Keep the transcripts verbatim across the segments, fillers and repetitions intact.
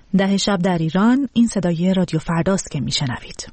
ده شب در ایران، این صدای رادیو فرداست که میشنوید.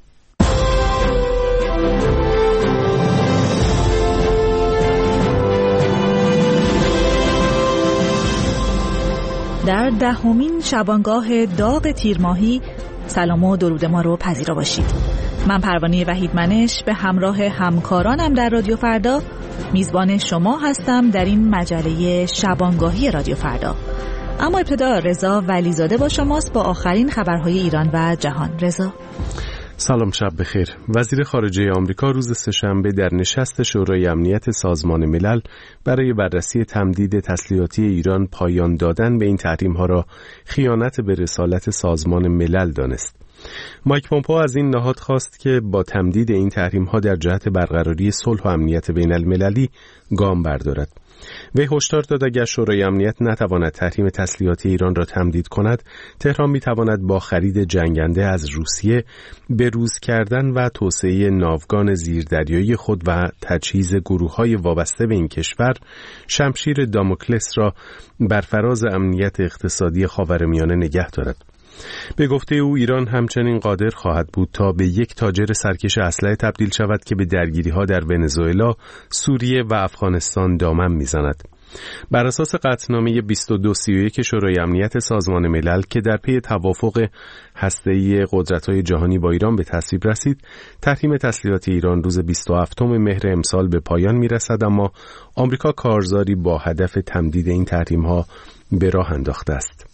در دهمین شبانگاه داغ تیر ماهی سلام و درود ما رو پذیرا باشید. من پروانه وحیدمنش به همراه همکارانم در رادیو فردا میزبان شما هستم در این مجله شبانگاهی رادیو فردا. اما ابتدا رضا ولیزاده با شماست با آخرین خبرهای ایران و جهان. رضا سلام، شب بخیر. وزیر خارجه آمریکا روز سه‌شنبه در نشست شورای امنیت سازمان ملل برای بررسی تمدید تسلیحاتی ایران پایان دادن به این تحریم‌ها را خیانت به رسالت سازمان ملل دانست. مایک پومپئو از این نهاد خواست که با تمدید این تحریم‌ها در جهت برقراری صلح و امنیت بین المللی گام بردارد. وی هشدار داد اگر شورای امنیت نتواند تحریم تسلیحاتی ایران را تمدید کند، تهران می‌تواند با خرید جنگنده از روسیه، بروز کردن و توسعه ناوگان زیردریایی خود و تجهیز گروه‌های وابسته به این کشور شمشیر داموکلس را بر فراز امنیت اقتصادی خاورمیانه نگه دارد. به گفته او ایران همچنین قادر خواهد بود تا به یک تاجر سرکش اسلحه تبدیل شود که به درگیری‌ها در ونزوئلا، سوریه و افغانستان دامن می‌زند. بر اساس قطعنامه بیست و دو سی و یک شورای امنیت سازمان ملل که در پی توافق هسته‌ای قدرت‌های جهانی با ایران به تصویب رسید، تحریم تسلیحات ایران روز بیست و هفتم مهر امسال به پایان می‌رسد، اما آمریکا کارزاری با هدف تمدید این تحریم‌ها به راه انداخته است.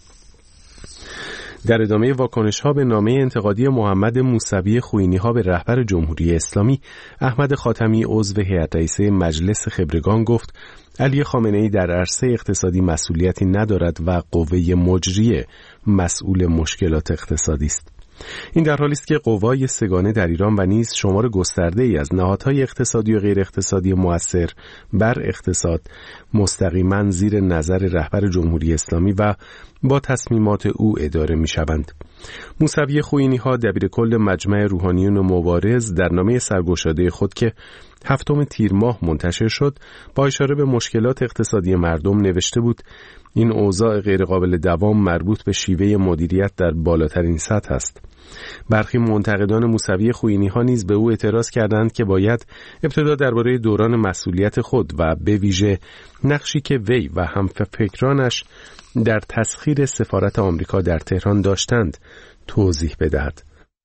در ادامه واکنش‌ها به نامه انتقادی محمد موسوی خوئینی‌ها به رهبر جمهوری اسلامی، احمد خاتمی عضو هیئت رئیسه مجلس خبرگان گفت علی خامنه‌ای در عرصه اقتصادی مسئولیتی ندارد و قوه مجریه مسئول مشکلات اقتصادی است. این در حالی است که قوای سگانه در ایران و نیز شمار گسترده‌ای از نهادهای اقتصادی و غیر اقتصادی مؤثر بر اقتصاد مستقیما زیر نظر رهبر جمهوری اسلامی و با تصمیمات او اداره می‌شوند. موسوی خوئینی‌ها دبیرکل مجمع روحانیون مبارز در نامه سرگشاده خود که هفتم تیر ماه منتشر شد با اشاره به مشکلات اقتصادی مردم نوشته بود این اوضاع غیرقابل دوام مربوط به شیوه مدیریت در بالاترین سطح است. برخی منتقدان موسوی خوئینی‌ها نیز به او اعتراض کردند که باید ابتدا درباره دوران مسئولیت خود و به ویژه نقشی که وی و همفکرانش در تسخیر سفارت آمریکا در تهران داشتند توضیح بدهد.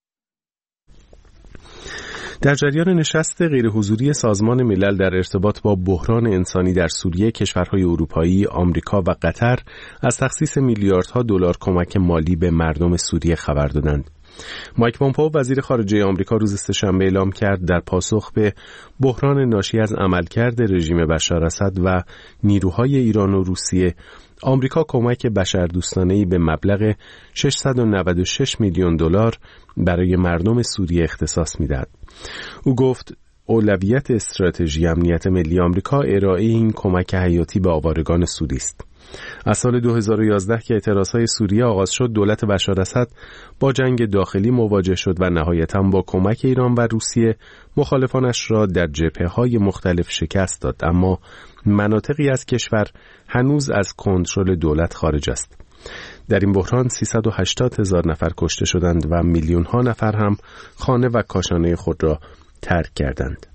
در جریان نشست غیرحضوری سازمان ملل در ارتباط با بحران انسانی در سوریه، کشورهای اروپایی، آمریکا و قطر از تخصیص میلیاردها دلار کمک مالی به مردم سوریه خبر دادند. مایک پومپئو وزیر خارجه آمریکا روز سه‌شنبه اعلام کرد در پاسخ به بحران ناشی از عملکرد رژیم بشار اسد و نیروهای ایران و روسیه، آمریکا کمک بشردوستانه‌ای به مبلغ ششصد و نود و شش میلیون دلار برای مردم سوریه اختصاص می‌دهد. او گفت اولویت استراتژی امنیت ملی آمریکا ارائه این کمک حیاتی به آوارگان سوری است. از سال دو هزار و یازده که اعتراضهای سوریه آغاز شد، دولت بشار اسد با جنگ داخلی مواجه شد و نهایتاً با کمک ایران و روسیه مخالفانش را در جبهه‌های مختلف شکست داد، اما مناطقی از کشور هنوز از کنترل دولت خارج است. در این بحران سیصد و هشتاد هزار نفر کشته شدند و میلیون‌ها نفر هم خانه و کاشانه خود را ترک کردند.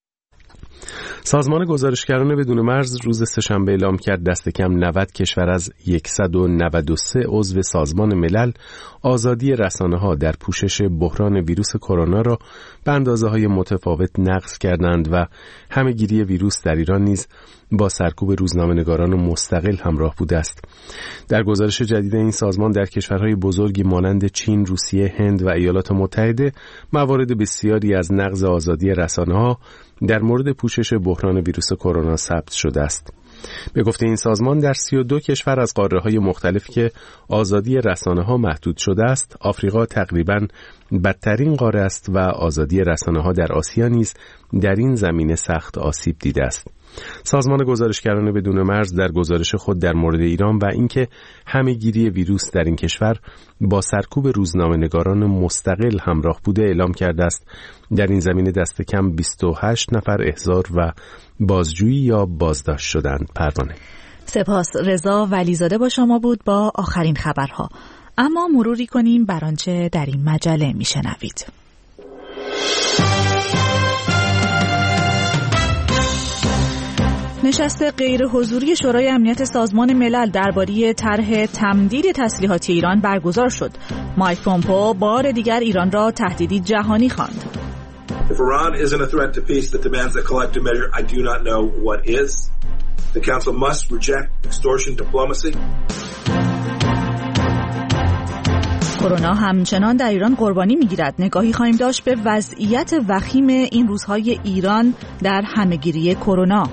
سازمان گزارشگران بدون مرز روز سه‌شنبه اعلام کرد دست کم نود کشور از صد و نود و سه عضو سازمان ملل آزادی رسانه‌ها در پوشش بحران ویروس کرونا را به اندازه‌های متفاوت نقض کردند و همه‌گیری ویروس در ایران نیز با سرکوب روزنامه‌نگاران مستقل همراه بوده است. در گزارش جدید این سازمان در کشورهای بزرگی مانند چین، روسیه، هند و ایالات متحده موارد بسیاری از نقض آزادی رسانه‌ها در مورد پوشش بحران ویروس کرونا ثبت شده است. به گفته این سازمان در سی و دو کشور از قاره‌های مختلف که آزادی رسانه‌ها محدود شده است، آفریقا تقریباً بدترین قاره است و آزادی رسانه‌ها در آسیا نیز در این زمینه سخت آسیب دیده است. سازمان گزارشگران بدون مرز در گزارش خود در مورد ایران و اینکه همه‌گیری ویروس در این کشور با سرکوب روزنامه‌نگاران مستقل همراه بوده اعلام کرده است در این زمینه دست کم بیست و هشت نفر احضار و بازجویی یا بازداشت شدند. پروانه. سپاس. رضا ولیزاده با شما بود با آخرین خبرها. اما مروری کنیم بر آنچه در این مجله میشنوید. نشست غیر حضوری شورای امنیت سازمان ملل درباره طرح تمدید تسلیحاتی ایران برگزار شد. مایک پومپئو بار دیگر ایران را تهدیدی جهانی خواند. If Iran isn't a threat to peace that demands a collective measure, I do not know what is. The Council must reject extortion diplomacy. کرونا همچنان در ایران قربانی می‌گیرد. نگاهی خواهیم داشت به وضعیت وخیم این روزهای ایران در همه‌گیری کرونا.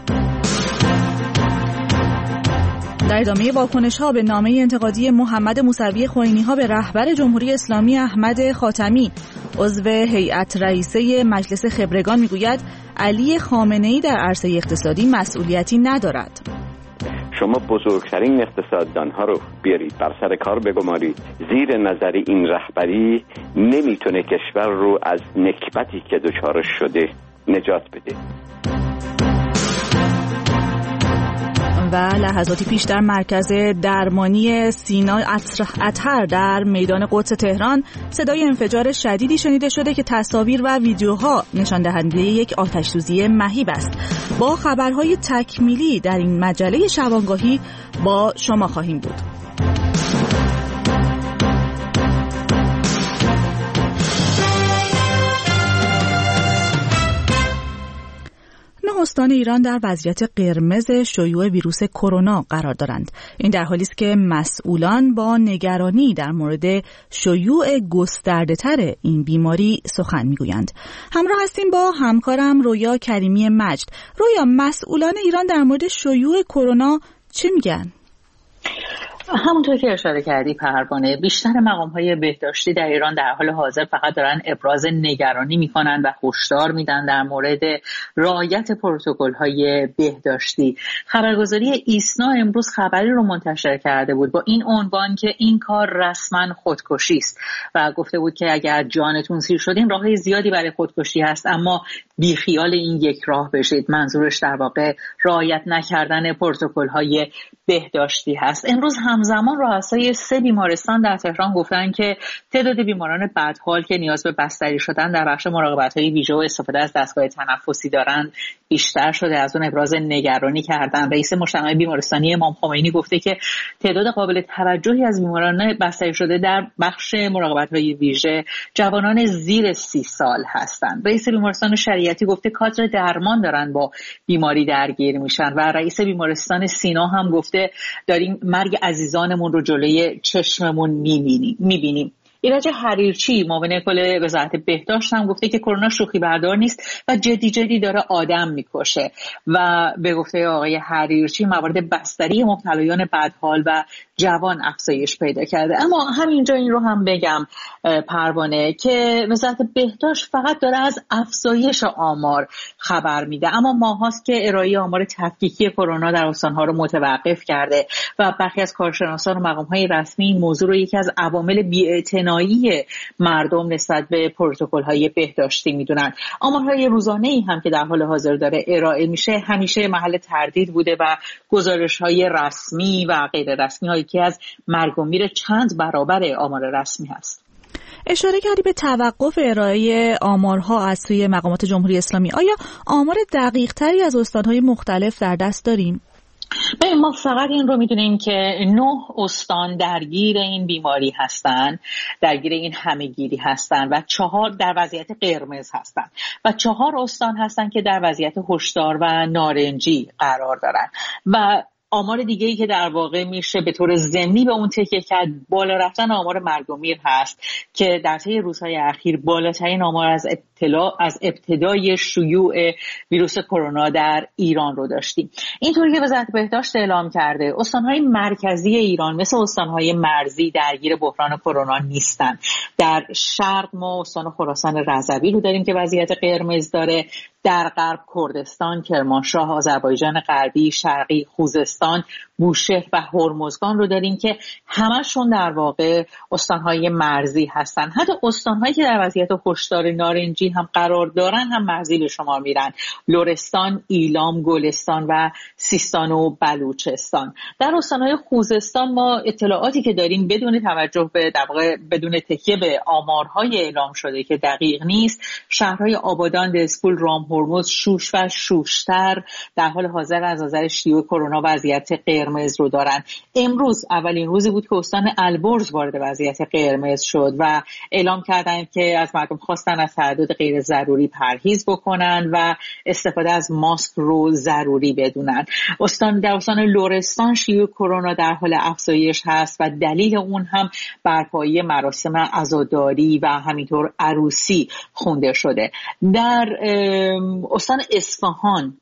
در ادامه واکنش‌ها به نامه انتقادی محمد موسوی خوئینی‌ها به رهبر جمهوری اسلامی احمد خاتمی، عضو هیئت رئیسه مجلس خبرگان میگوید علی خامنه‌ای در عرصه اقتصادی مسئولیتی ندارد. شما بزرگترین اقتصاددانها رو بیارید بر سر کار بگمارید، زیر نظر این رهبری نمیتونه کشور رو از نکبتی که دچارش شده نجات بده. و لحظاتی پیش در مرکز درمانی سینا اطهر در میدان قدس تهران صدای انفجار شدیدی شنیده شده که تصاویر و ویدیوها نشان دهنده یک آتش‌سوزی مهیب است. با خبرهای تکمیلی در این مجله شبانگاهی با شما خواهیم بود. استان ایران در وضعیت قرمز شیوع ویروس کرونا قرار دارند. این در حالی است که مسئولان با نگرانی در مورد شیوع گسترده‌تر این بیماری سخن میگویند. همراه هستیم با همکارم رویا کریمی مجد. رویا، مسئولان ایران در مورد شیوع کرونا چه میگن؟ همونطور که اشاره کردی پروانه، بیشتر مقام‌های بهداشتی در ایران در حال حاضر فقط دارن ابراز نگرانی میکنن و هشدار میدن در مورد رعایت پروتکل‌های بهداشتی. خبرگزاری ایسنا امروز خبری رو منتشر کرده بود با این عنوان که این کار رسما خودکشی است و گفته بود که اگر جانتون سیر شدین راههای زیادی برای خودکشی هست، اما بیخیال این یک راه بشید. منظورش در واقع رعایت نکردن پروتکل‌های بهداشتی هست. امروز همزمان رؤسای سه بیمارستان در تهران گفتن که تعداد بیماران بدحال که نیاز به بستری شدن در بخش مراقبت‌های ویژه و استفاده از دستگاه تنفسی دارند بیشتر شده. از اون ابراز نگرانی کردن. رئیس مجتمع بیمارستانی امام خمینی گفته که تعداد قابل توجهی از بیماران بستری شده در بخش مراقبت‌های ویژه جوانان زیر سی سال هستند. رئیس بیمارستان شریعتی گفته کادر درمان دارن با بیماری درگیر میشن و رئیس بیمارستان سینا هم گفته داریم مرگ عزیزانمون رو جلوی چشممون میبینیم میبینیم. ایرج حریرچی معاون کل وزارت بهداشت هم گفته که کرونا شوخی بردار نیست و جدی جدی داره آدم میکشه و به گفته آقای حریرچی موارد بستری مبتلایان بدحال و جوان افزایش پیدا کرده. اما همینجا این رو هم بگم پروانه که وزارت بهداشت فقط داره از افزایش آمار خبر میده، اما ماهاست که ارائه آمار تفکیکی کرونا در استان‌ها رو متوقف کرده و برخی از کارشناسان و مقام‌های رسمی این موضوع رو یکی از عوامل بی‌اعتنایی مردم نسبت به پروتکل‌های بهداشتی میدونن. آمارهای روزانه‌ای هم که در حال حاضر داره ارائه میشه همیشه محل تردید بوده و گزارش‌های رسمی و غیر رسمی هایی که از مرگ و میر چند برابر آمار رسمی هست. اشاره کردی به توقف ارائه آمارها از سوی مقامات جمهوری اسلامی. آیا آمار دقیق تری از استان‌های مختلف در دست داریم؟ ببین، ما فقط این رو میدونیم که نه استان درگیر این بیماری هستن، درگیر این همه‌گیری هستن و چهار در وضعیت قرمز هستن و چهار استان هستن که در وضعیت هشدار و نارنجی قرار دارن و آمار دیگه‌ای که در واقع میشه به طور ضمنی به اون تکیه کرد بالا رفتن آمار مرگ و میر هست که در طی روزهای اخیر بالاترین آمار از اطلاع از ابتدای شیوع ویروس کرونا در ایران رو داشتیم. اینطوری که وزارت بهداشت اعلام کرده استان‌های مرکزی ایران مثل استان‌های مرزی درگیر بحران کرونا نیستن. در شرق ما استان خراسان رضوی رو داریم که وضعیت قرمز داره، در غرب کردستان، کرمانشاه، آذربایجان غربی، شرقی، خوزستان، بوشهر و هرمزگان رو داریم که همشون در واقع استانهای مرزی هستن. حتی استانهایی که در وضعیت هشدار نارنجی هم قرار دارن هم مرزی به شمار میرن: لرستان، ایلام، گلستان و سیستان و بلوچستان. در استانهای خوزستان ما اطلاعاتی که داریم بدون توجه به در واقع بدون تکیه به آمارهای اعلام شده که دقیق نیست، شهرهای آبادان، دسپول، رام هرمز، شوش و شوشتر در حال حاضر از نظر شیوع کرونا وضعیت قرمز رو دارن. امروز اولین روزی بود که استان البرز وارد وضعیت قرمز شد و اعلام کردند که از مردم خواستن از تعداد غیر ضروری پرهیز بکنن و استفاده از ماسک رو ضروری بدونن. استان در استان لرستان شیوع کرونا در حال افزایش هست و دلیل اون هم برپایی مراسم عزاداری و همینطور عروسی خونده شده. در استان اصفهان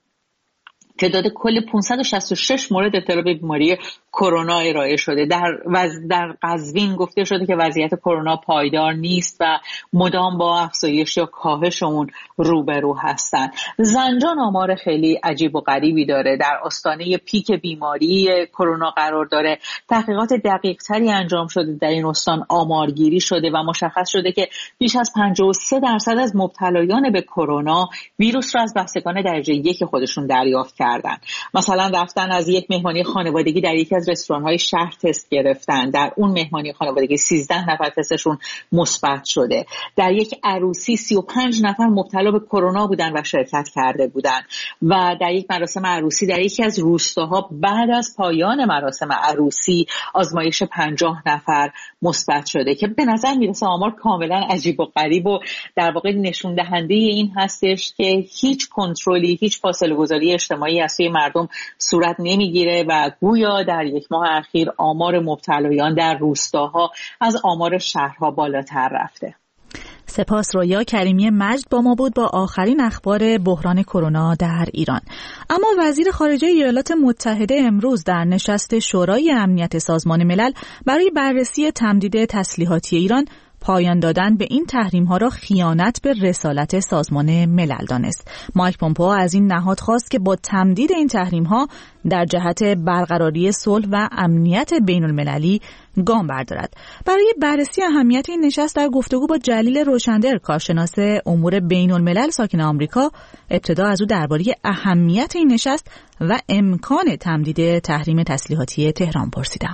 تعداد کل پانصد و شصت و شش مورد اطلاع به بیماری کرونا ارائه شده. در وز... در قزوین گفته شده که وضعیت کرونا پایدار نیست و مدام با افزایش یا کاهش اون روبرو هستن. زنجان آمار خیلی عجیب و غریبی داره، در آستانه پیک بیماری کرونا قرار داره. تحقیقات دقیق تری انجام شده در این استان، آمارگیری شده و مشخص شده که بیش از پنجاه و سه درصد از مبتلایان به کرونا ویروس را از بستگان درجه یک خودشون دریافت کردن. مثلا رفتن از یک مهمانی خانوادگی در یکی از رستوران‌های شهر تست گرفتن، در اون مهمانی خانوادگی سیزده نفر تستشون مثبت شده. در یک عروسی سی و پنج نفر مبتلا به کرونا بودن و شرکت کرده بودن و در یک مراسم عروسی در یکی از روستاها بعد از پایان مراسم عروسی آزمایش پنجاه نفر مثبت شده که به نظر میرسه آمار کاملا عجیب و غریب و در واقع نشون دهنده این هستش که هیچ کنترلی، هیچ فاصله گذاری اجتماعی از سوی مردم صورت نمیگیره و گویا در یک ماه اخیر آمار مبتلایان در روستاها از آمار شهرها بالاتر رفته. سپاس. رویا کریمی مجد با ما بود با آخرین اخبار بحران کرونا در ایران. اما وزیر خارجه ایالات متحده امروز در نشست شورای امنیت سازمان ملل برای بررسی تمدید تسلیحاتی ایران پایان دادن به این تحریم‌ها را خیانت به رسالت سازمان ملل دانست. مایک پومپئو از این نهاد خواست که با تمدید این تحریم‌ها در جهت برقراری صلح و امنیت بین‌المللی گام بردارد. برای بررسی اهمیت این نشست در گفتگو با جلیل روشندر، کارشناس امور بین‌الملل ساکن آمریکا، ابتدا از او درباره اهمیت این نشست و امکان تمدید تحریم تسلیحاتی تهران پرسیدم.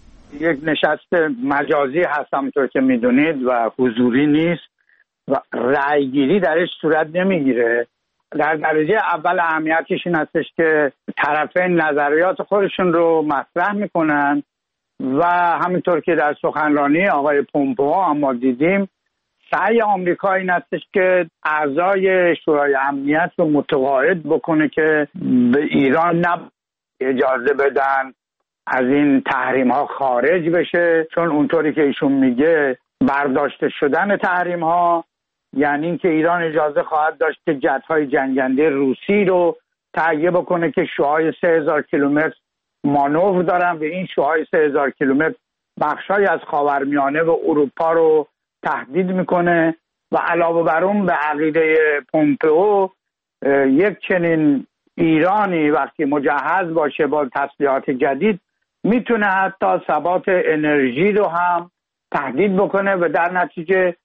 یک نشست مجازی هست همونطور که میدونید و حضوری نیست و رأیگیری درش صورت نمیگیره. در درجه اول اهمیتش این هستش که طرفین نظریات خودشون رو مطرح میکنن و همینطور که در سخنرانی آقای پومپئو هم ما دیدیم، سعی آمریکا این هستش که اعضای شورای امنیت رو متقاعد بکنه که به ایران نه اجازه بدن از این تحریم ها خارج بشه، چون اونطوری که ایشون میگه برداشته شدن تحریم ها یعنی این که ایران اجازه خواهد داشت که جت‌های جنگنده روسی رو تهیه بکنه که شعاع سه هزار کیلومتر مانور دارن و این شعاع سه هزار کیلومتر بخشای از خاورمیانه و اروپا رو تهدید میکنه و علاوه بر اون به عقیده پومپئو یک چنین ایرانی وقتی مجهز باشه با تسلیحات جدید میتونه حتی ثبات انرژی رو هم تهدید بکنه و در نتیجه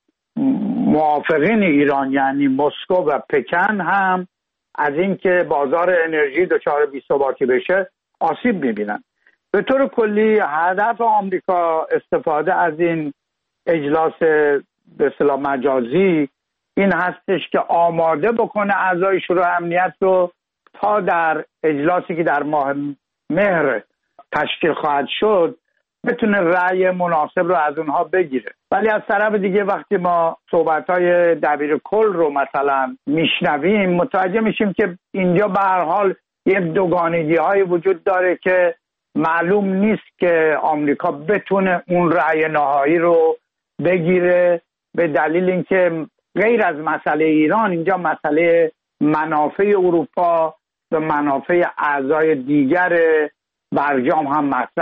موافقین ایران یعنی مسکو و پکن هم از اینکه بازار انرژی دچار بی‌ثباتی بشه آسیب میبینن. به طور کلی هدف آمریکا استفاده از این اجلاس به اصطلاح مجازی این هستش که آماده بکنه اعضای شورای امنیت رو تا در اجلاسی که در ماه مهر تشکیل خواهد شد بتونه رأی مناسب رو از اونها بگیره. ولی از طرف دیگه وقتی ما صحبت‌های دبیر کل رو مثلا میشنویم متوجه میشیم که اینجا به هر حال یک دوگانگی‌های وجود داره که معلوم نیست که آمریکا بتونه اون رأی نهایی رو بگیره، به دلیل اینکه غیر از مسئله ایران اینجا مسئله منافع اروپا و منافع اعضای دیگر برجام هم مطرح.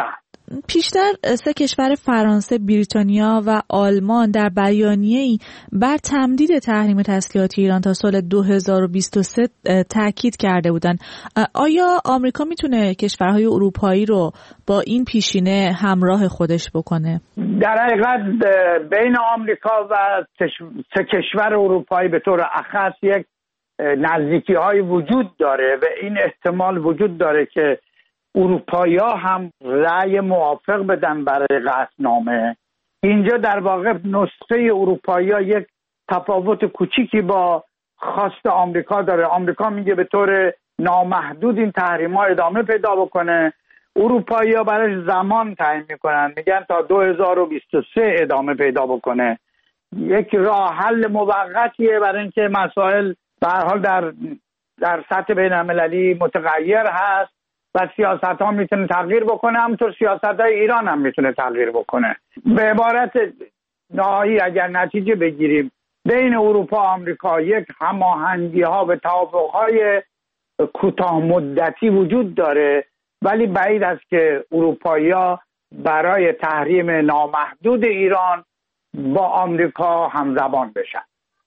پیشتر سه کشور فرانسه، بریتانیا و آلمان در بیانیه‌ای بر تمدید تحریم تسلیحاتی ایران تا سال دو هزار و بیست و سه تاکید کرده بودند. آیا آمریکا میتونه کشورهای اروپایی رو با این پیشینه همراه خودش بکنه؟ در حقیقت بین آمریکا و سه کشور اروپایی به طور اخص یک نزدیکی‌های وجود داره و این احتمال وجود داره که اروپایی‌ها هم رأی موافق بدن برای قطعنامه. اینجا در واقع نسخه اروپایی‌ها یک تفاوت کوچیکی با خواست آمریکا داره. آمریکا میگه به طور نامحدود این تحریم‌ها ادامه پیدا بکنه، اروپایی‌ها برای زمان تعیین میکنن، میگن تا دو هزار و بیست و سه ادامه پیدا بکنه. یک راه حل موقتیه برای اینکه مسائل به هر حال در در سطح بین‌المللی متغیر هست و سیاست ها میتونه تغییر بکنه، همونطور سیاست های ایران هم میتونه تغییر بکنه. به عبارت نهایی اگر نتیجه بگیریم بین اروپا و آمریکا یک هماهنگی ها و توافق های کوتاه مدتی وجود داره، ولی بعید است که اروپایی‌ها برای تحریم نامحدود ایران با آمریکا همزبان بشن.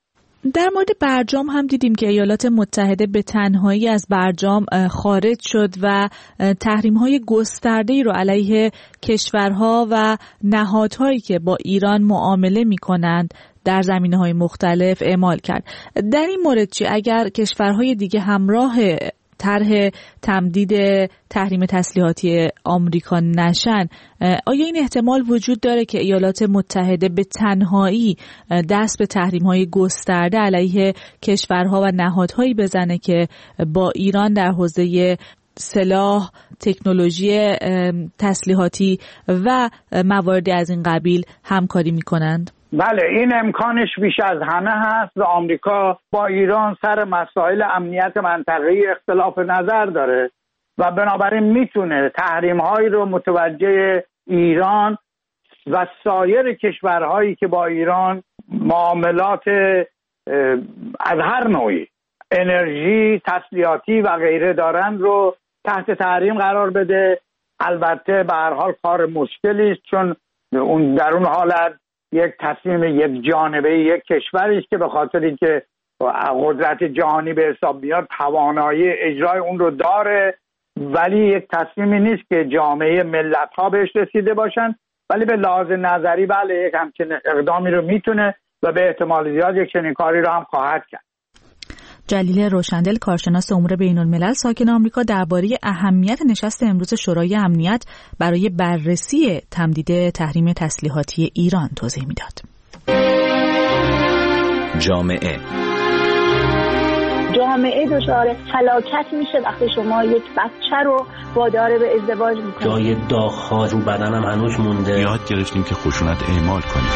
در مورد برجام هم دیدیم که ایالات متحده به تنهایی از برجام خارج شد و تحریم‌های گسترده‌ای رو علیه کشورها و نهادهایی که با ایران معامله می‌کنند در زمینه‌های مختلف اعمال کرد. در این مورد چی؟ اگر کشورهای دیگه همراه طرح تمدید تحریم تسلیحاتی آمریکا نشن، آیا این احتمال وجود داره که ایالات متحده به تنهایی دست به تحریم‌های گسترده علیه کشورها و نهادهایی بزنه که با ایران در حوزه سلاح، تکنولوژی تسلیحاتی و مواردی از این قبیل همکاری می‌کنند؟ بله، این امکانش بیش از همه هست و آمریکا با ایران سر مسائل امنیت منطقه‌ای اختلاف نظر داره و بنابراین میتونه تحریم‌هایی رو متوجه ایران و سایر کشورهایی که با ایران معاملات از هر نوعی انرژی، تسلیحاتی و غیره دارن رو تحت تحریم قرار بده. البته به هر حال کار مشکلی است، چون اون در اون حالت یک تصمیم یک جانبه یک کشوری است که به خاطر اینکه قدرت جهانی به حساب میاد توانایی اجرای اون رو داره، ولی یک تصمیمی نیست که جامعه ملت ها بهش رسیده باشن، ولی به لحاظ نظری بله یک همچین اقدامی رو میتونه و به احتمال زیاد یک چنین کاری رو هم خواهد کرد. جلیل روشندل، کارشناس امور بین‌الملل ساکن آمریکا، درباره اهمیت نشست امروز شورای امنیت برای بررسی تمدید تحریم تسلیحاتی ایران توضیح میداد. جامعه جامعه دچار هلاکت میشه وقتی شما یک بچه رو وادار به ازدواج میکنید. جای داغ‌ها رو بدنم هنوز مونده. یاد گرفتیم که خشونت اعمال کنیم.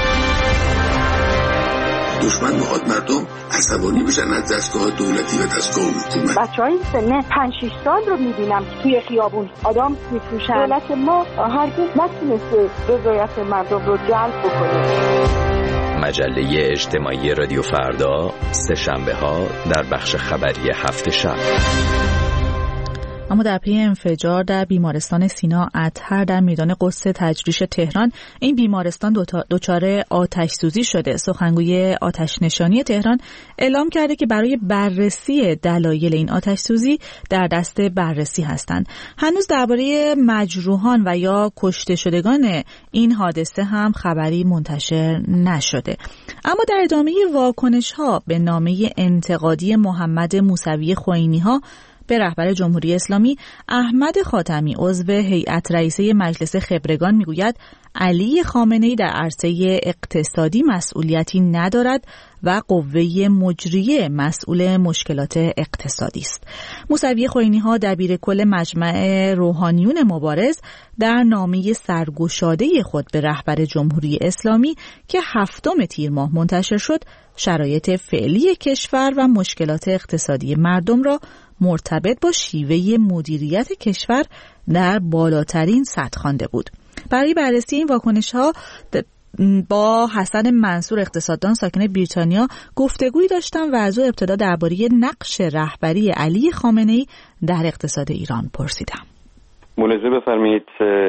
دشمن میخواد مردم عصبانی بشن از دستگاه دولتی و دستگاه حکومت. بچهای سن پنج شش سال رو میبینم توی خیابون آدم میفروشن. دولت ما هرگز نتونسته رضایت مردم رو جلب بکنه. مجله اجتماعی رادیو فردا، سه شنبه ها در بخش خبری هفت شب. اما در پی انفجار در بیمارستان سینا اطهر در میدان قدس تجریش تهران، این بیمارستان دچار آتش سوزی شده. سخنگوی آتش نشانی تهران اعلام کرده که برای بررسی دلایل این آتش سوزی در دست بررسی هستند. هنوز درباره مجروحان و یا کشته شدگان این حادثه هم خبری منتشر نشده. اما در ادامه واکنش‌ها به نامه انتقادی محمد موسوی خوئینی‌ها به رهبر جمهوری اسلامی، احمد خاتمی عضو هیئت رئیسه مجلس خبرگان میگوید علی خامنه‌ای در عرصه اقتصادی مسئولیتی ندارد و قوه مجریه مسئول مشکلات اقتصادی است. موسوی خوئینی‌ها دبیر کل مجمع روحانیون مبارز در نامه سرگشاده خود به رهبر جمهوری اسلامی که هفتم تیر ماه منتشر شد، شرایط فعلی کشور و مشکلات اقتصادی مردم را مرتبط با شیوه مدیریت کشور در بالاترین سطح خوانده بود. برای بررسی این واکنش‌ها با حسن منصور اقتصاددان ساکن بریتانیا گفتگویی داشتم و از او ابتدا درباره نقش رهبری علی خامنه‌ای در اقتصاد ایران پرسیدم. ملاحظه بفرمایید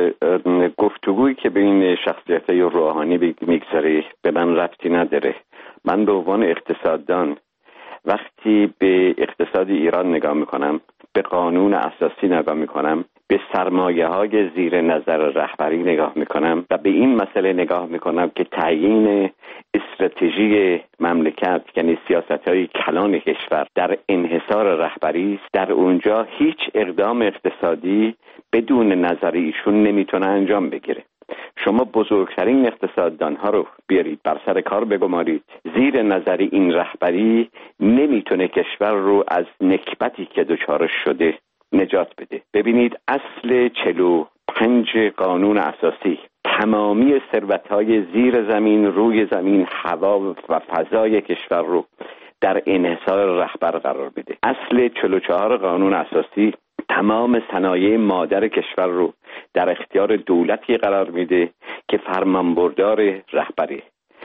گفتگویی که بین شخصیت‌های روحانی میگذره به من ربطی نداره. من به عنوان اقتصاددان وقتی به اقتصاد ایران نگاه میکنم، به قانون اساسی نگاه میکنم، به سرمایه های زیر نظر رهبری نگاه میکنم و به این مسئله نگاه میکنم که تعیین استراتژی مملکت یعنی سیاست های کلان کشور در انحصار رهبری است، در اونجا هیچ اقدام اقتصادی بدون نظر ایشون نمیتونه انجام بگیره. شما بزرگترین اقتصاددان ها رو بیارید بر سر کار بگمارید، زیر نظر این رهبری نمیتونه کشور رو از نکبتی که دچارش شده نجات بده. ببینید اصل چهل و پنج قانون اساسی تمامی ثروت‌های زیر زمین، روی زمین، هوا و فضای کشور رو در انحصار رهبر قرار میده. اصل چهل و چهار قانون اساسی تمام صنایع مادر کشور رو در اختیار دولتی قرار میده که فرمانبردار رهبری.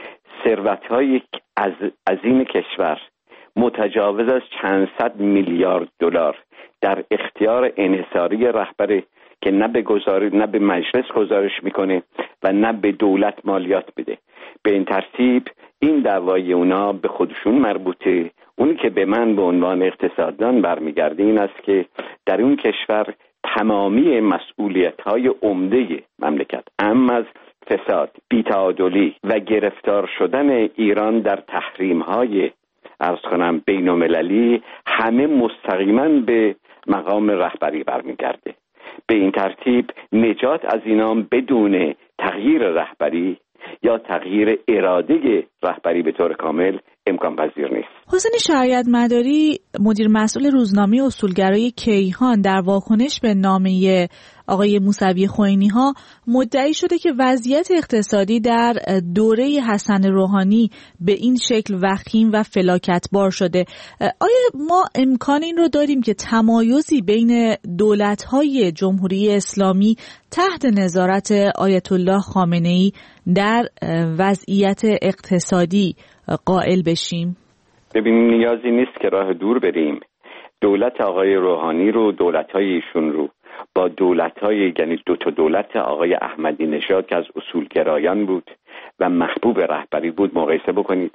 ثروت‌های از عظیم کشور متجاوز از چند صد میلیارد دلار در اختیار انحصاری رهبری که نه به گزارش نه به مجلس گزارش میکنه و نه به دولت مالیات بده. به این ترتیب این دعوای اونا به خودشون مربوطه. اونی که به من به عنوان اقتصاددان برمیگرده این است که در اون کشور تمامی مسئولیت‌های عمده مملکت، اهم از فساد، بی‌تعادلی و گرفتار شدن ایران در تحریم‌های عرض کنم بین‌المللی همه مستقیما به مقام رهبری برمیگرده. به این ترتیب نجات از اینام بدون تغییر رهبری یا تغییر اراده رهبری به طور کامل امکان پذیر نیست. حسین شریعت مداری مدیر مسئول روزنامه اصولگرای کیهان در واکنش به نامه آقای موسوی خوئینی ها مدعی شده که وضعیت اقتصادی در دوره حسن روحانی به این شکل وخیم و فلاکتبار شده. آیا ما امکان این رو داریم که تمایزی بین دولت‌های جمهوری اسلامی تحت نظارت آیت الله خامنه‌ای در وضعیت اقتصادی قائل بشیم؟ ببین نیازی نیست که راه دور بریم. دولت آقای روحانی رو، دولت‌های ایشون رو با دولت‌های یعنی دو تا دولت آقای احمدی نژاد که از اصولگرایان بود و محبوب رهبری بود مقایسه بکنید.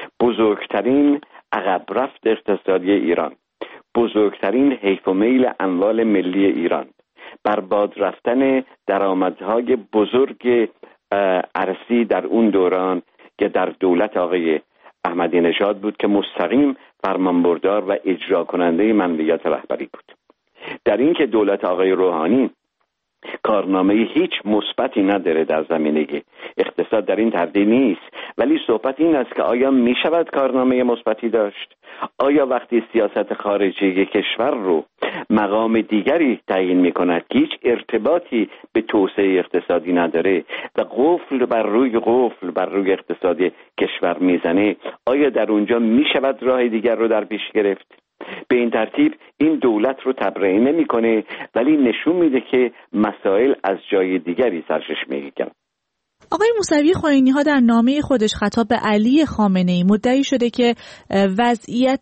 بزرگترین عقب رفت اقتصادی ایران، بزرگترین حیف و میل اموال ملی ایران، برباد رفتن درآمدهای بزرگ ارضی در اون دوران که در دولت آقای احمدی نژاد بود که مستقیم فرمانبردار و اجرا کننده مملکت رهبری بود. در این که دولت آقای روحانی کارنامه هیچ مثبتی نداره در زمینه اقتصاد در این تردید نیست، ولی صحبت این است که آیا می شود کارنامه مثبتی داشت؟ آیا وقتی سیاست خارجی کشور رو مقام دیگری تعیین می کند که هیچ ارتباطی به توسعه اقتصادی نداره و قفل بر روی قفل بر روی اقتصادی کشور میزنه، آیا در اونجا می شود راه دیگر رو در پیش گرفت؟ به این ترتیب این دولت رو تبرئه نمی‌کنه ولی نشون میده که مسائل از جای دیگری سرچشمه می‌گیرن. آقای موسوی خوئینی ها در نامه خودش خطاب به علی خامنه‌ای مدعی شده که وضعیت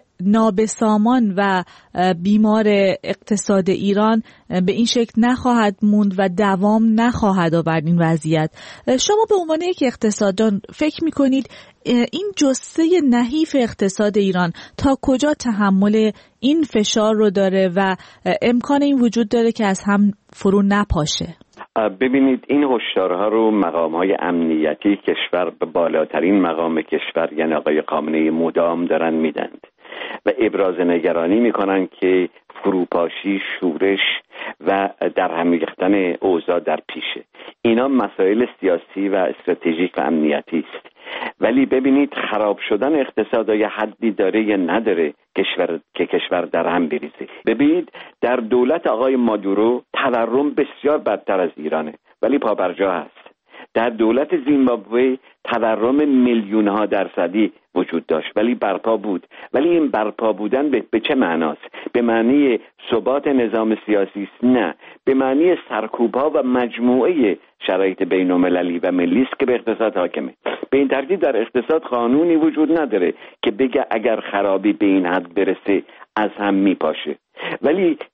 نابسامان و بیمار اقتصاد ایران به این شکل نخواهد موند و دوام نخواهد آورد این وضعیت. شما به عنوان یک اقتصاددان فکر می‌کنید این جثه نحیف اقتصاد ایران تا کجا تحمل این فشار رو داره و امکان این وجود داره که از هم فرو نپاشه؟ ببینید این هشدارها رو مقام‌های امنیتی کشور به بالاترین مقام کشور یعنی آقای خامنه‌ای مدام دارن میدند و ابراز نگرانی میکنن که فروپاشی، شورش و در هم ریختن اوضاع در پیشه. اینا مسائل سیاسی و استراتژیک و امنیتی است. ولی ببینید خراب شدن اقتصاد یا حدی داره یا نداره کشور که کشور در هم بریزه. ببینید در دولت آقای مادورو تورم بسیار بدتر از ایرانه ولی پابرجا هست. در دولت زیمبابوه تورم میلیون ها درصدی وجود داشت ولی برپا بود. ولی این برپا بودن به, به چه معناست؟ به معنی ثبات نظام سیاسی است؟ نه، به معنی سرکوب‌ها و مجموعه شرایط بین‌المللی و ملی است که به اقتصاد حاکمه. به این ترتیب در اقتصاد قانونی وجود نداره که بگه اگر خرابی به این حد برسه از هم میپاشه. ولی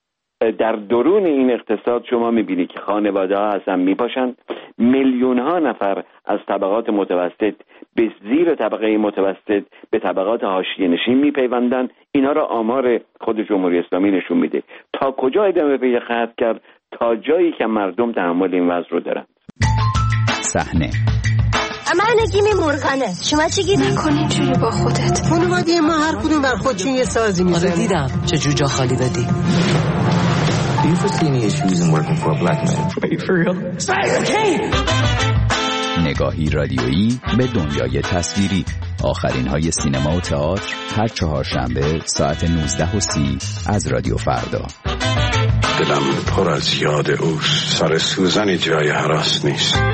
در درون این اقتصاد شما میبینی که خانواده ها هستن میپاشن، میلیون ها نفر از طبقات متوسط به زیر طبقه متوسط به طبقات حاشیه نشین میپیوندن. اینا را آمار خود جمهوری اسلامی نشون میده. تا کجا ادامه پیدا خواهد کرد؟ تا جایی که مردم تحمل این وضع رو دارن. صحنه من نگیم مرغنه، شما چی گیر نکنی اینجوری با خودت؟ خانواده ما هر کدوم بر خودشون یه سازی میزنن. آره دیدم چه جو جا خالی دادی. Do you foresee any issues in working for a black man? Are you for real? Okay. نگاهی رادیویی به دنیای تصویری. آخرین های سینما و تئاتر هر چهارشنبه ساعت نوزده و سی از رادیو فردا. دلم پر از یاد اوست، سر سوزنی جای هراس نیست.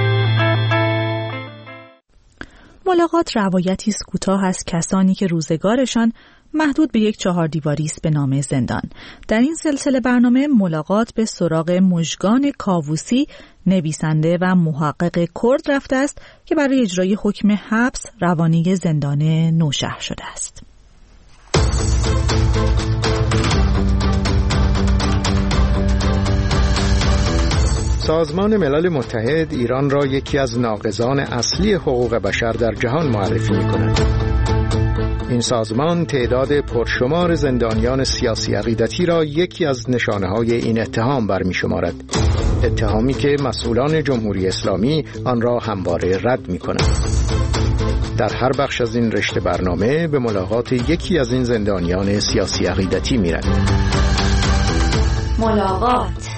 ملاقات روایتی است کوتاه از کسانی که روزگارشان محدود به یک چهار دیواری است به نام زندان. در این سلسله برنامه ملاقات به سراغ مژگان کاووسی، نویسنده و محقق کرد رفته است که برای اجرای حکم حبس روانی زندان نوشهر شده است. سازمان ملل متحد ایران را یکی از ناقضان اصلی حقوق بشر در جهان معرفی می‌کند. این سازمان تعداد پرشمار زندانیان سیاسی عقیدتی را یکی از نشانه‌های این اتهام برمی‌شمارد. اتهامی که مسئولان جمهوری اسلامی آن را همواره رد می‌کنند. در هر بخش از این رشته برنامه به ملاقات یکی از این زندانیان سیاسی عقیدتی می‌رویم. ملاقات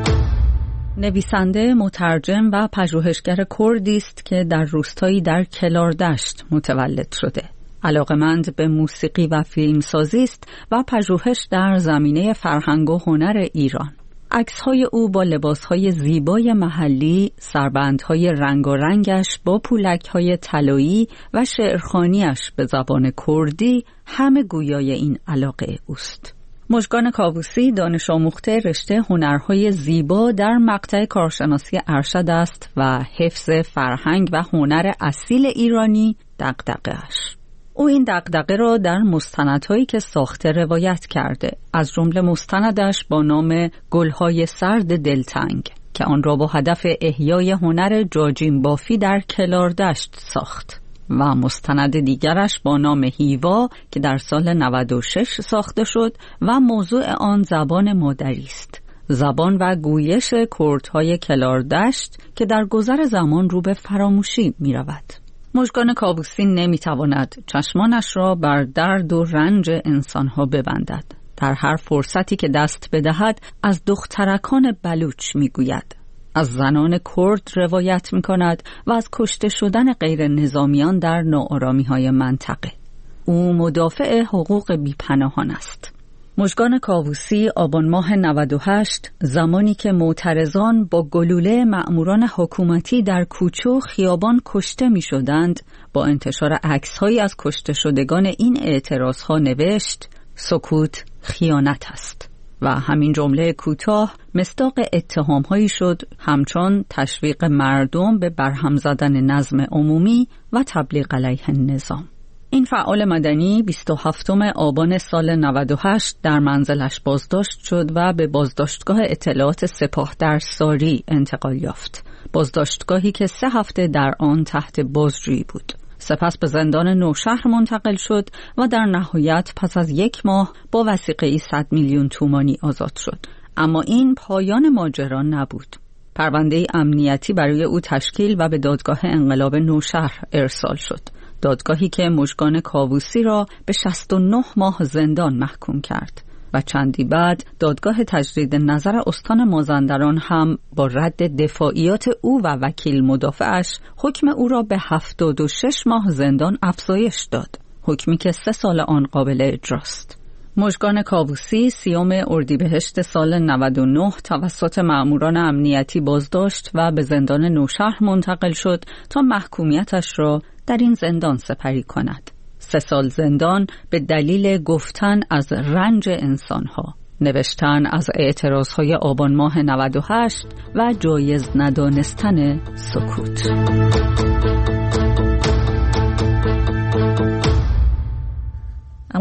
نویسنده، مترجم و پژوهشگر کردی است که در روستایی در کلاردشت متولد شده. علاقه‌مند به موسیقی و فیلمسازی است و پژوهش در زمینه فرهنگ و هنر ایران. عکس‌های او با لباس‌های زیبای محلی، سربندهای رنگارنگش با پولک‌های طلایی و شعرخوانی‌اش به زبان کردی همه گویای این علاقه اوست. مژگان کاووسی دانش آموخته رشته هنرهای زیبا در مقطع کارشناسی ارشد است و حفظ فرهنگ و هنر اصیل ایرانی دغدغه‌اش. او این دغدغه را در مستندهایی که ساخته روایت کرده، از جمله مستندش با نام گلهای سرد دلتنگ که آن را با هدف احیای هنر جاجیم بافی در کلاردشت ساخت، و مستند دیگرش با نام هیوا که در سال نود و شش ساخته شد و موضوع آن زبان مادری است، زبان و گویش کردهای کلاردشت که در گذر زمان رو به فراموشی می رود. مژگان کاووسی نمی تواند چشمانش را بر درد و رنج انسانها ببندد. در هر فرصتی که دست بدهد از دخترکان بلوچ می گوید، از زنان کرد روایت می کند و از کشته شدن غیر نظامیان در ناآرامی‌های منطقه. او مدافع حقوق بی‌پناهان است. مژگان کاووسی آبان ماه نود و هشت، زمانی که معترضان با گلوله مأموران حکومتی در کوچه و خیابان کشته می شدند، با انتشار عکس‌هایی از کشته شدگان این اعتراضها نوشت: سکوت خیانت است. و همین جمله کوتاه مصداق اتهام‌هایی شد همچون تشویق مردم به برهم زدن نظم عمومی و تبلیغ علیه النظام. این فعال مدنی بیست و هفتم آبان سال نود و هشت در منزلش بازداشت شد و به بازداشتگاه اطلاعات سپاه در ساری انتقال یافت. بازداشتگاهی که سه هفته در آن تحت بازجویی بود. سپس به زندان نوشهر منتقل شد و در نهایت پس از یک ماه با وثیقه‌ای صد میلیون تومانی آزاد شد. اما این پایان ماجرا نبود. پرونده امنیتی برای او تشکیل و به دادگاه انقلاب نوشهر ارسال شد. دادگاهی که مژگان کاووسی را به شصت و نه ماه زندان محکوم کرد و چندی بعد دادگاه تجدید نظر استان مازندران هم با رد دفاعیات او و وکیل مدافعش حکم او را به هفتاد و شش ماه زندان افزایش داد، حکمی که سه سال آن قابل اجراست. مژگان کاووسی سیوم اردیبهشت سال نود و نه توسط مأموران امنیتی بازداشت و به زندان نوشهر منتقل شد تا محکومیتش را در این زندان سپری کند. سه سال زندان به دلیل گفتن از رنج انسانها، نوشتن از اعتراضهای آبان ماه نود و هشت و جایز ندانستن سکوت. اما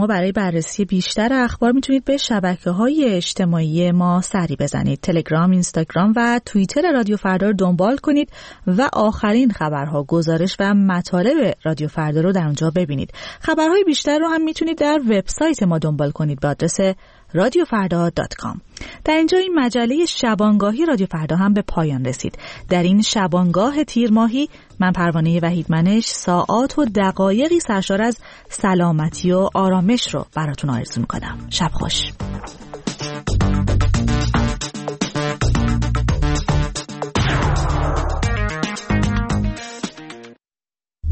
شما برای بررسی بیشتر اخبار میتونید به شبکه‌های اجتماعی ما سری بزنید. تلگرام، اینستاگرام و توییتر رادیو فردا رو دنبال کنید و آخرین خبرها، گزارش و مطالب رادیو فردا رو در اونجا ببینید. خبرهای بیشتر رو هم میتونید در وبسایت ما دنبال کنید به آدرس رادیو فردا دات کام. در اینجا این مجله شبانگاهی رادیو فردا هم به پایان رسید. در این شبانگاه تیر ماهی من پروانه وحیدمنش ساعات و دقایقی سرشار از سلامتی و آرامش رو براتون آرزو می‌کنم. شب خوش.